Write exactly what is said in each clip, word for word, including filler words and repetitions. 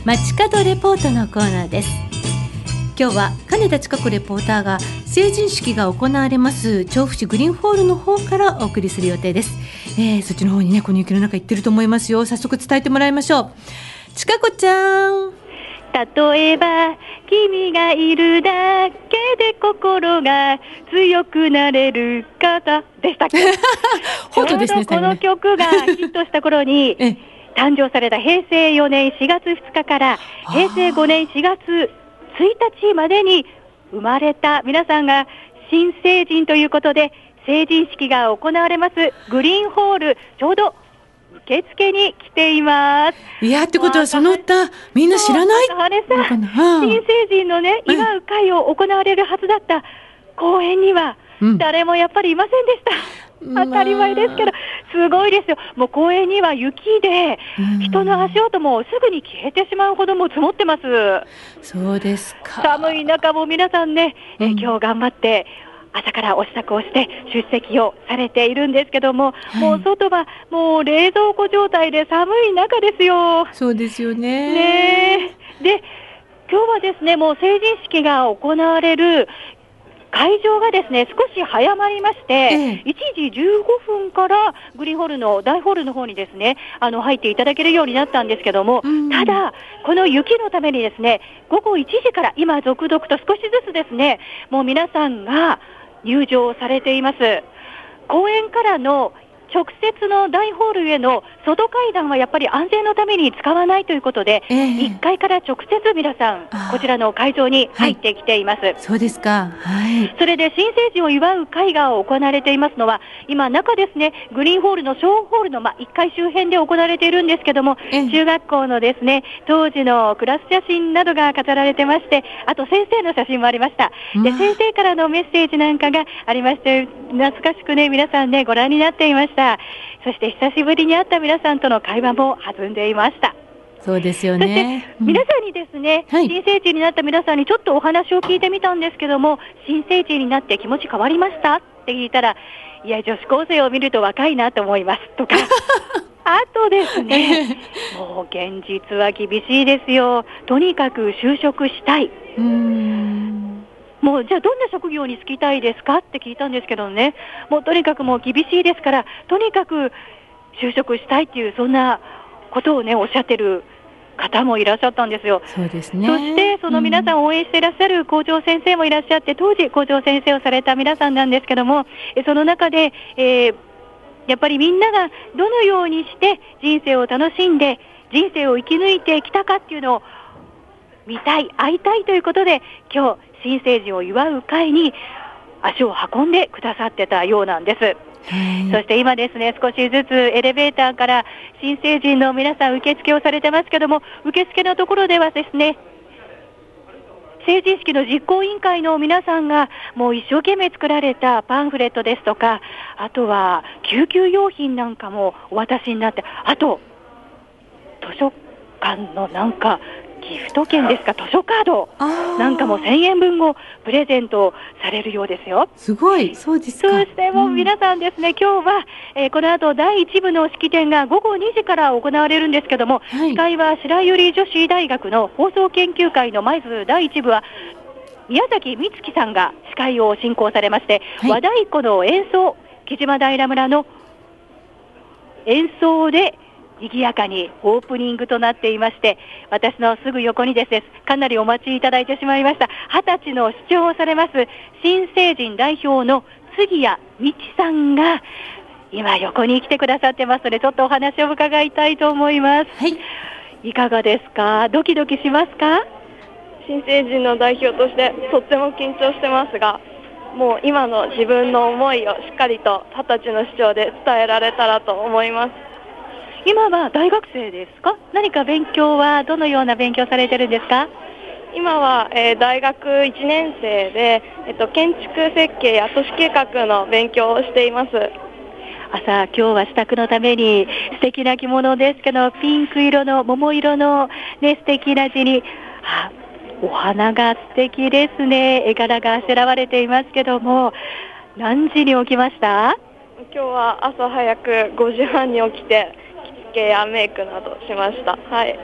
街角レポートのコーナーです。今日は金田千佳子レポーターが成人式が行われます調布市グリーンホールの方からお送りする予定です。えー、そっちの方にね、この雪の中行ってると思いますよ。早速伝えてもらいましょう。千佳子ちゃん。 例えば君がいるだけで心が強くなれる方でしたっけ本当ですね。 ちょうどこの曲がヒットした頃に誕生されたへいせいよねんしがつふつかからへいせいごねんしがつついたちまでに生まれた皆さんが新成人ということで、成人式が行われますグリーンホール、ちょうど受付に来ています。 いや、ってことはその歌みんな知らないのかな。 新成人のね、祝う会を行われるはずだった公園には誰もやっぱりいませんでした、うん、当たり前ですけど、すごいですよ。もう公園には雪で人の足音もすぐに消えてしまうほども積もってます。 そうですか。 寒い中も皆さんね、え今日頑張って朝からお支度をして出席をされているんですけども、はい、もう外はもう冷蔵庫状態で寒い中ですよ。 そうですよ ね, ねで今日はですね、もう成人式が行われる会場がですね、少し早まりまして、ええ、いちじじゅうごふんからグリーンホールの大ホールの方にですね、あの入っていただけるようになったんですけども、うん、ただこの雪のためにですね、ごごいちじから今続々と少しずつですね、もう皆さんが入場されています。公園からの直接の大ホールへの外階段はやっぱり安全のために使わないということで、えー、いっかいから直接皆さんこちらの会場に入ってきています。はい、 そうですか。はい、 それで新成人を祝う会が行われていますのは、今中ですね、グリーンホールの小ホールの、ま、いっかい周辺で行われているんですけども、えー、中学校のですね、当時のクラス写真などが飾られてまして、あと先生の写真もありました。で、先生からのメッセージなんかがありまして、懐かしくね、皆さんね、ご覧になっていました。そして久しぶりに会った皆さんとの会話も弾んでいました。 そうですよね。 そして皆さんにですね、うん、新成人になった皆さんにちょっとお話を聞いてみたんですけども、新成人になって気持ち変わりましたって聞いたら、いや女子高生を見ると若いなと思いますとかあとですね、もう現実は厳しいですよ。とにかく就職したい。うーんもうじゃあどんな職業に就きたいですかって聞いたんですけどね、もうとにかくもう厳しいですから、とにかく就職したいっていう、そんなことをねおっしゃってる方もいらっしゃったんですよ。 そうですね。 そしてその皆さんを応援していらっしゃる校長先生もいらっしゃって、当時校長先生をされた皆さんなんですけども、その中で、えー、やっぱりみんながどのようにして人生を楽しんで人生を生き抜いてきたかっていうのを見たい、会いたいということで、今日新成人を祝う会に足を運んでくださってたようなんです。そして今ですね、少しずつエレベーターから新成人の皆さん受付をされてますけども、受付のところではですね、成人式の実行委員会の皆さんがもう一生懸命作られたパンフレットですとか、あとは救急用品なんかもお渡しになって、あと図書館のなんかギフト券ですか、図書カードなんかもせんえんぶんをプレゼントされるようですよ。 すごい。そうですか。 そしてもう皆さんですね、うん、今日は、えー、この後だいいち部の式典がごごにじから行われるんですけども、はい、司会は白百合女子大学の放送研究会のまずだいいち部は宮崎美月さんが司会を進行されまして、はい、和太鼓の演奏、木島平村の演奏で賑やかにオープニングとなっていまして、私のすぐ横にですね、かなりお待ちいただいてしまいましたはたちの市長をされます新成人代表の杉谷美智さんが今横に来てくださってますので、ちょっとお話を伺いたいと思います。はい、いかがですか？ドキドキしますか？ 新成人の代表としてとっても緊張してますが、もう今の自分の思いをしっかりとはたちの市長で伝えられたらと思います。 今は大学生ですか？何か勉強はどのような勉強されてるんですか？ 今は、えー、大学いちねん生で、えっと、建築設計や都市計画の勉強をしています。 朝、今日は支度のために素敵な着物ですけど、ピンク色の桃色の、ね、素敵な地に、あ、お花が素敵ですね。絵柄があしらわれていますけども、何時に起きました？ 今日は朝早くごじはんに起きて着付けやメイクなどしました。はい。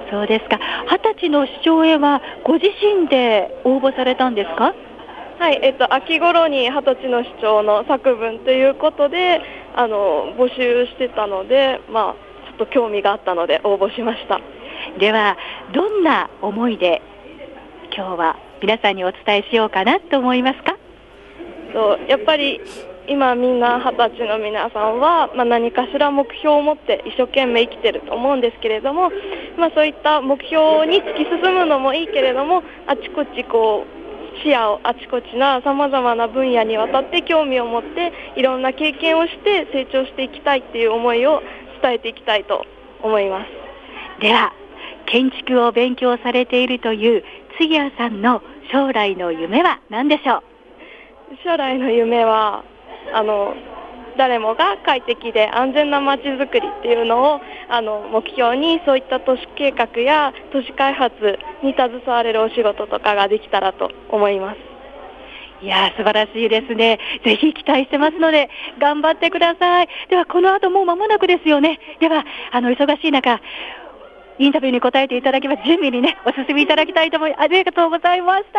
そうですか。二十歳の市長へはご自身で応募されたんですか？ はい、えっと、秋頃に二十歳の市長の作文ということであの募集してたので、まあ、ちょっと興味があったので応募しました。 ではどんな思いで今日は皆さんにお伝えしようかなと思いますか？ そうやっぱり今みんな二十歳の皆さんは、まあ、何かしら目標を持って一生懸命生きてると思うんですけれども、まあ、そういった目標に突き進むのもいいけれども、あちこちこう視野をあちこちなさまざまな分野にわたって興味を持っていろんな経験をして成長していきたいっていう思いを伝えていきたいと思います。 では建築を勉強されているという杉谷さんの将来の夢は何でしょう？ 将来の夢はあの誰もが快適で安全なまちづくりっていうのをあの目標に、そういった都市計画や都市開発に携われるお仕事とかができたらと思います。 いやー素晴らしいですね。ぜひ期待してますので頑張ってください。ではこの後もう間もなくですよね。ではあの忙しい中インタビューに答えていただきます。準備にねお進みいただきたいと思います。ありがとうございました。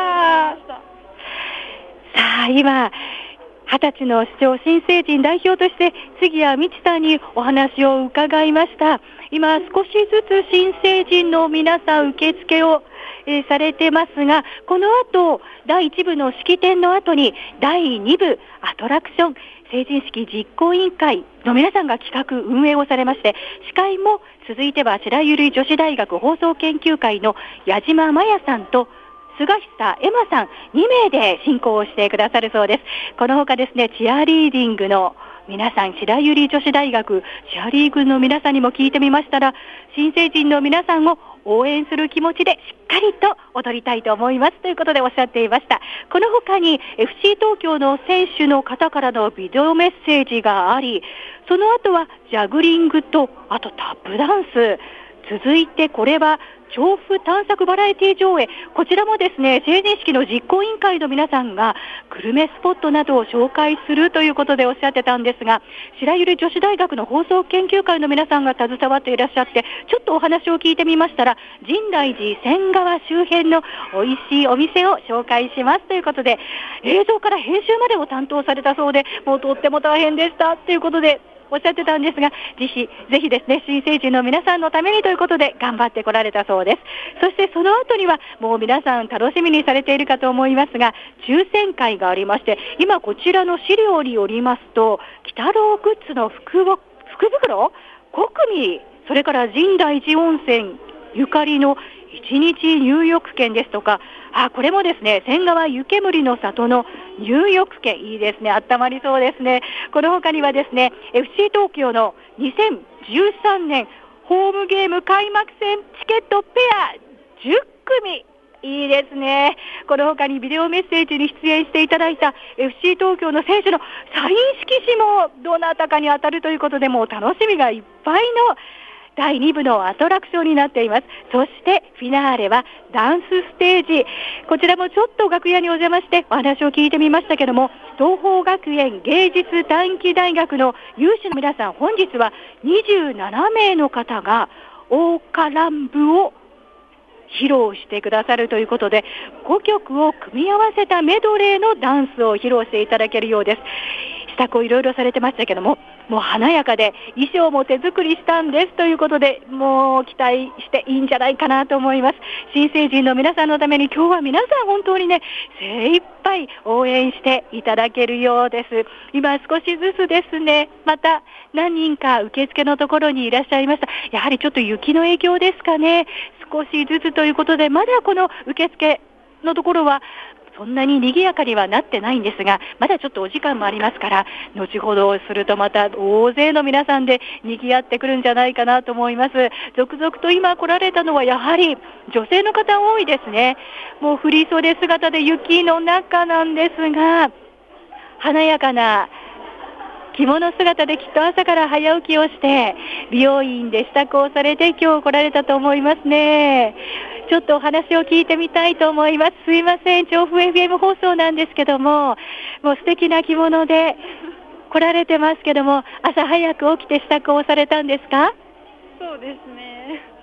さあ今二十歳の市長新成人代表として杉谷美智さんにお話を伺いました。今少しずつ新成人の皆さん受付を、えー、されてますが、この後だいいち部の式典の後にだいに部アトラクション成人式実行委員会の皆さんが企画運営をされまして、司会も続いては白百合女子大学放送研究会の矢島真也さんと菅久エマさんに名で進行をしてくださるそうです。この他ですね、チアリーディングの皆さん、白百合女子大学チアリーグの皆さんにも聞いてみましたら、新成人の皆さんを応援する気持ちでしっかりと踊りたいと思いますということでおっしゃっていました。この他に エフシー 東京の選手の方からのビデオメッセージがあり、その後はジャグリングとあとタップダンス、続いてこれは調布探索バラエティ上映、こちらもですね成人式の実行委員会の皆さんがグルメスポットなどを紹介するということでおっしゃってたんですが、白百合女子大学の放送研究会の皆さんが携わっていらっしゃって、ちょっとお話を聞いてみましたら、深大寺仙川周辺の美味しいお店を紹介しますということで、映像から編集までを担当されたそうで、もうとっても大変でしたということでおっしゃってたんですが、ぜひぜひですね新成人の皆さんのためにということで頑張ってこられたそうです。そしてその後にはもう皆さん楽しみにされているかと思いますが、抽選会がありまして、今こちらの資料によりますと、鬼太郎グッズの福を福袋国民、それから深大寺温泉ゆかりのいちにち入浴券ですとか、あ、これもですね仙川湯煙の里の入浴券、いいですね、あったまりそうですね。この他にはですね エフシー 東京のにせんじゅうさんねんホームゲーム開幕戦チケットペアじゅっくみ、いいですね。この他にビデオメッセージに出演していただいた エフシー 東京の選手のサイン色紙もどなたかに当たるということで、もう楽しみがいっぱいのだいに部のアトラクションになっています。そしてフィナーレはダンスステージ、こちらもちょっと楽屋にお邪魔してお話を聞いてみましたけども、東邦学園芸術短期大学の有志の皆さん、本日はにじゅうななめいの方が桜花乱舞を披露してくださるということで、ごきょくを組み合わせたメドレーのダンスを披露していただけるようです。支度をいろいろされてましたけども、もう華やかで衣装も手作りしたんですということで、もう期待していいんじゃないかなと思います。新成人の皆さんのために今日は皆さん本当にね精一杯応援していただけるようです。今少しずつですね、また何人か受付のところにいらっしゃいました。やはりちょっと雪の影響ですかね、少しずつということで、まだこの受付のところはそんなに賑やかにはなってないんですが、まだちょっとお時間もありますから、後ほどするとまた大勢の皆さんで賑わってくるんじゃないかなと思います。続々と今来られたのはやはり女性の方多いですね。もう振り袖姿で雪の中なんですが、華やかな着物姿できっと朝から早起きをして美容院で支度をされて今日来られたと思いますね。ちょっとお話を聞いてみたいと思います。すいません、調布 エフエム 放送なんですけども、もう素敵な着物で来られてますけども、朝早く起きて支度をされたんですか？ そうですね。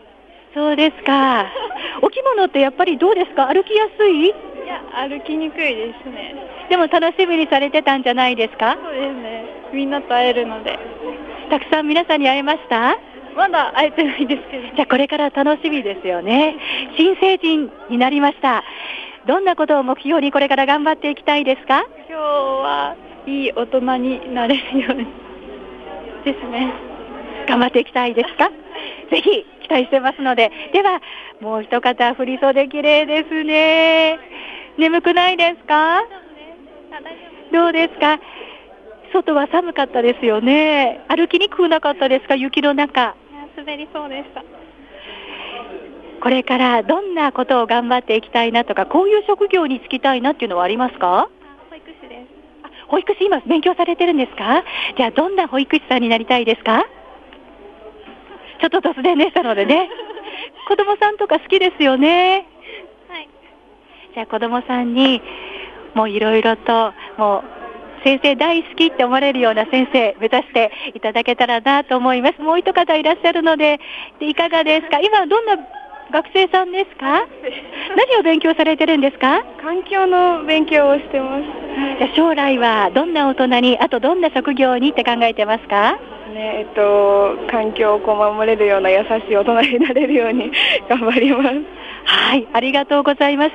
そうですか。お着物ってやっぱりどうですか？歩きやすい？ いや、歩きにくいですね。 でも楽しみにされてたんじゃないですか？ そうですね。みんなと会えるので。 たくさん皆さんに会えました？ まだ会えてないですけど。 じゃあこれから楽しみですよね。新成人になりました。どんなことを目標にこれから頑張っていきたいですか？ 今日はいい大人になれるようにですね。 頑張っていきたいですか？ぜひ期待してますので。ではもう一方、振袖綺麗ですね。眠くないですか？どうですか？外は寒かったですよね。歩きにくくなかったですか？雪の中。 滑りそうでした。 これからどんなことを頑張っていきたいなとか、こういう職業に就きたいなっていうのはありますか？ 保育士です。 あ、保育士今勉強されてるんですか？じゃあどんな保育士さんになりたいですか？ちょっと突然でしたのでね。子供さんとか好きですよね。 はい。 じゃあ子供さんにもういろいろともう先生大好きって思われるような先生目指していただけたらなと思います。もう一方いらっしゃるので、でいかがですか？今どんな学生さんですか？何を勉強されてるんですか？ 環境の勉強をしてます。 じゃあ将来はどんな大人に、あとどんな職業にって考えてますか？ ね、えっと、環境をこう守れるような優しい大人になれるように頑張ります。 はい、ありがとうございました。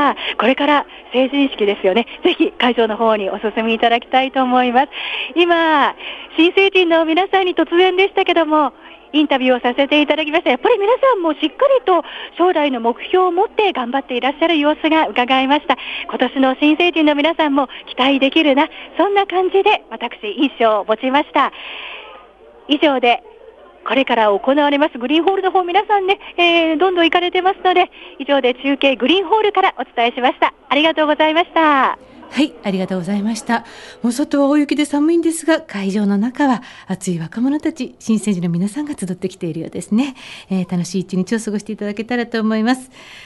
これから成人式ですよね。ぜひ会場の方にお進みいただきたいと思います。今、新成人の皆さんに突然でしたけども、インタビューをさせていただきました。やっぱり皆さんもしっかりと将来の目標を持って頑張っていらっしゃる様子が伺えました。今年の新成人の皆さんも期待できるな、そんな感じで私印象を持ちました。以上でこれから行われますグリーンホールの方、皆さんね、えー、どんどん行かれてますので、以上で中継グリーンホールからお伝えしました。ありがとうございました。 はい、ありがとうございました。もう外は大雪で寒いんですが、会場の中は熱い若者たち、新成人の皆さんが集ってきているようですね。えー、楽しい一日を過ごしていただけたらと思います。